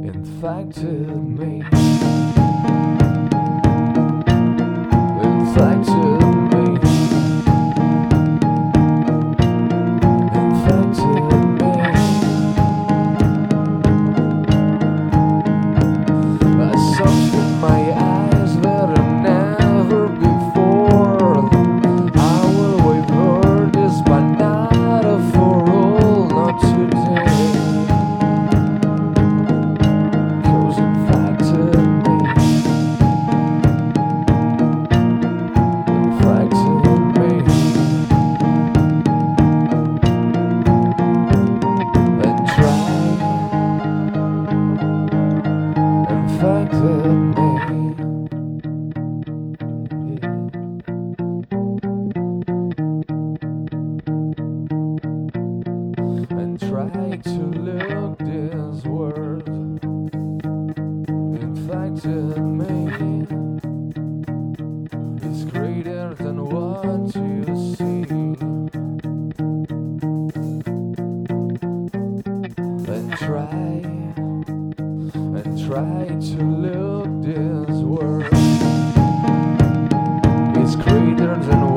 infected me, infected me, infected me. I sucked in my eyes better never before. I will waiver this, but not for all, not today. And try to look this world infected me. It's greater than what you see. And try to look this world. It's greater than